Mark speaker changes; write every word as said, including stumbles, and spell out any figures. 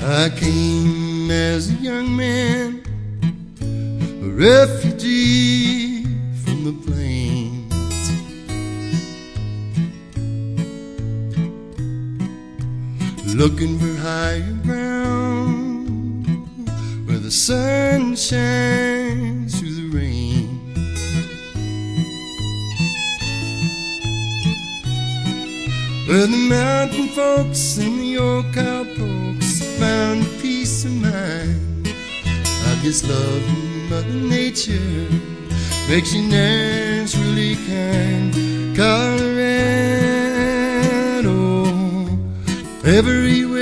Speaker 1: I came as a young man, a refugee from the plains, looking for higher ground where the sun shines through the rain. Where the mountain folks and the old cowpokes found a peace of mind. I guess loving Mother Nature makes you naturally kind. Colorado, everywhere